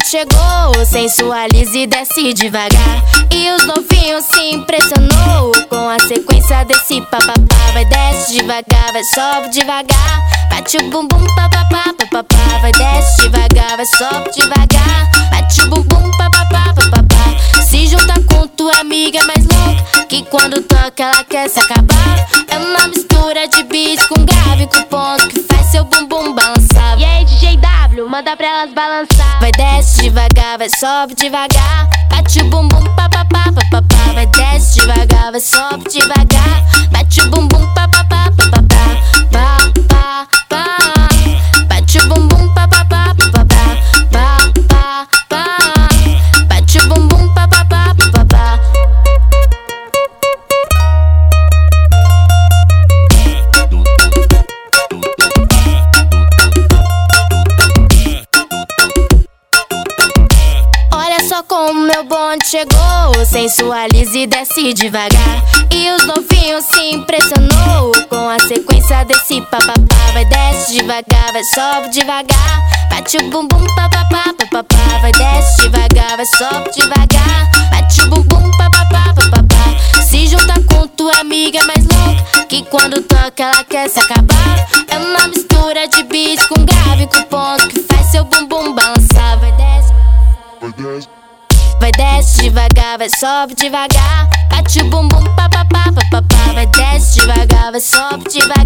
chegou, sensualiza e desce devagar. E os novinhos se impressionou com a sequência desse papapá. Vai desce devagar, vai sobe devagar. Bate o bumbum papapá, papapá. Vai desce devagar, vai sobe devagar. Bate o bumbum papapá, papapá. Se junta com tua amiga mais louca, que quando toca ela quer se acabar. É uma mistura de beat com grave, com ponto que faz seu bumbum balançar. E aí DJ W, manda pra elas balançar. Vai desce devagar, vai sobe devagar. Bate o bumbum papapá, papapá. Vai desce devagar, vai sobe devagar. Bate o bumbum papapá, papapá. Pá, pá, pá. Bate o bumbum papapá, papapá. Pá, pá, pá. Bate o bumbum papapá, papapá. Olha só como meu bonde chegou, sensualiza e desce devagar. E os novinhos se impressionou com a sequência desse papapá. Vai desce devagar, vai sobe devagar. Bate o bumbum papapá, papapá. Vai desce devagar, vai sobe devagar. Bate o bumbum papapá, papapá. Se junta com tua amiga mais louca, que quando toca ela quer se acabar. É uma mistura de beat com grave, com ponto que faz seu bumbum balançar. Vai desce, vai desce devagar, vai sobe devagar. Bate o bumbum papapá, papapá. Vai desce devagar, vai sobe devagar.